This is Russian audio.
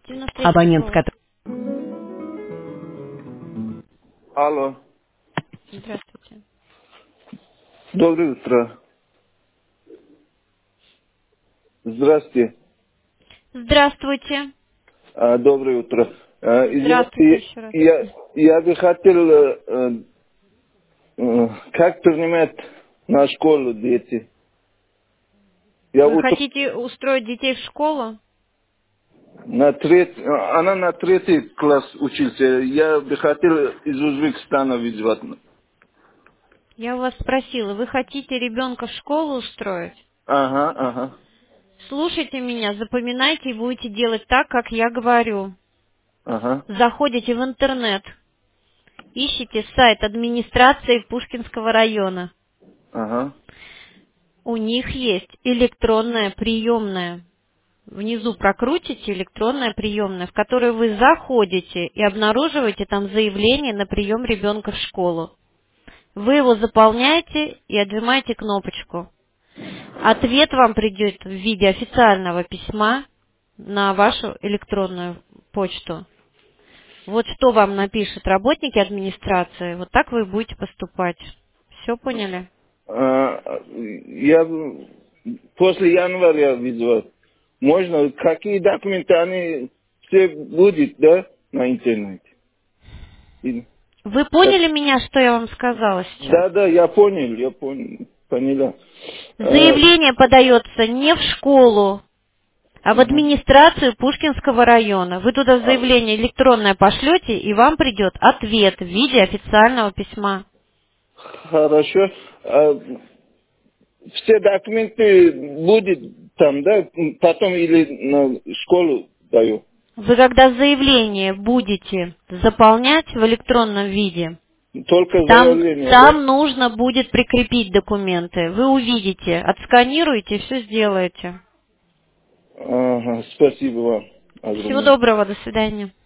93 Абонент, с школа. которым... Алло, Здравствуйте. доброе утро. Здравствуйте. Здравствуйте. Доброе утро. Здравствуйте Извините, еще раз. я бы хотел, как принимать на школу дети. Я Вы вот хотите устроить детей в школу? она на третий класс учился. Я бы хотел из Узбекистана вызвать. Я у вас спросила, вы хотите ребенка в школу устроить? Ага. Слушайте меня, запоминайте и будете делать так, как я говорю. Ага. Заходите в интернет, ищите сайт администрации Пушкинского района. Ага. У них есть электронная приемная. Внизу прокрутите электронная приемная, в которую вы заходите и обнаруживаете там заявление на прием ребенка в школу. Вы его заполняете и отжимаете кнопочку. Ответ вам придет в виде официального письма на вашу электронную почту. Вот что вам напишут работники администрации, вот так вы будете поступать. Все поняли? Я после января вызвать. Можно, какие документы они все будет, да, на интернете? Вы Так, поняли меня, что я вам сказала сейчас? да, я понял, поняла. Заявление подается не в школу, а в Ага. администрацию Пушкинского района. Вы туда А, заявление электронное пошлете, и вам придет ответ в виде официального письма. Хорошо. Все документы будет там, да, потом или на школу даю. Вы когда заявление будете заполнять в электронном виде, Только там, заявление, да? там нужно будет прикрепить документы. Вы увидите, отсканируете, все сделаете. Ага, спасибо вам Всего огромное. доброго, до свидания.